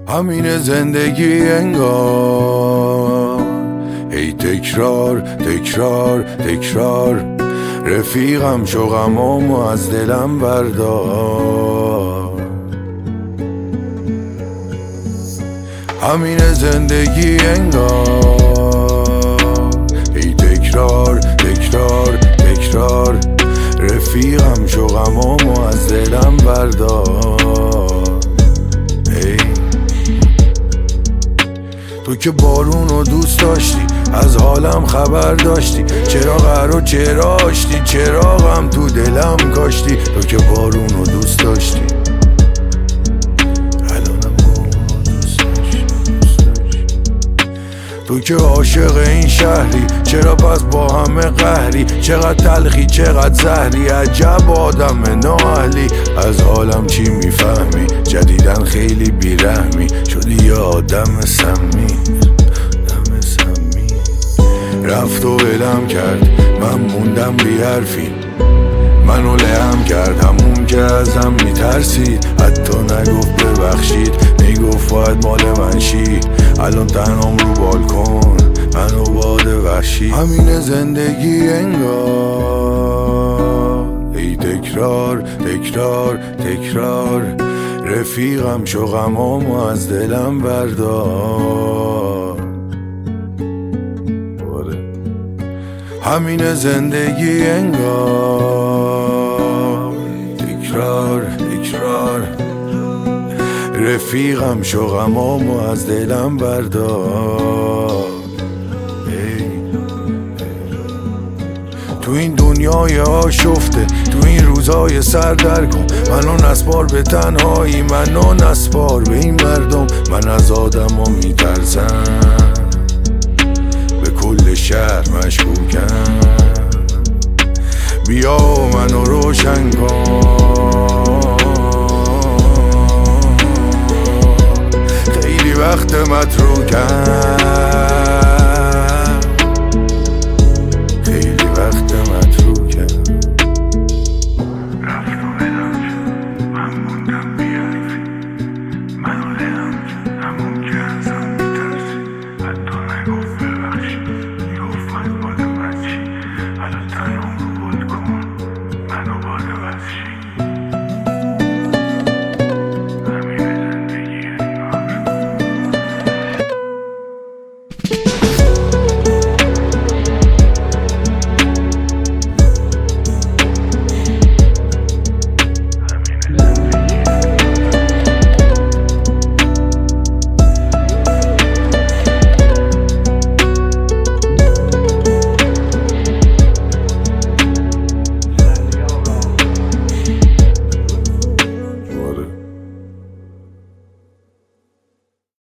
همین زندگی انگار ای تکرار تکرار تکرار، رفیقم شو غمامو از دلم بردار. همین زندگی انگار ای تکرار تکرار تکرار، رفیقم شو غمامو از دلم بردار. ای تو که بارونو دوست داشتی، از حالم خبر داشتی، چرا قرار چرا آشتی، چرا غم تو دلم کاشتی. تو که بارونو دوست داشتی، الانم بارونو دوست داشتی. تو که عاشق این شهری، چرا پس با همه قهری، چقدر تلخی چقدر زهری، عجب آدم نااهلی. از حالم چی میفهمی، جدیدن خیلی بیرحمی شدی یه آدم سمی. رفت و ولم کرد، من موندم بی حرفی، منو لهم کرد همون که ازم میترسید. حتی نگفت ببخشید، میگفت باید مال من شی. الان تنهام رو بالکن، منو باد وحشی. همین زندگی انگار ای تکرار تکرار تکرار، رفیقم شو غمامو از دلم بردار. همین زندگی انگار تکرار تکرار، رفیقم شو غمامو از دلم بردار. تو این دنیای آشفته، تو این روزای سردرگم، منو نسپار به تنهایی، منو نسپار به این مردم. من از آدم ها میترسم، به کل شهر مشکوکم. بیا منو روشن کن، خیلی وقت متروکم.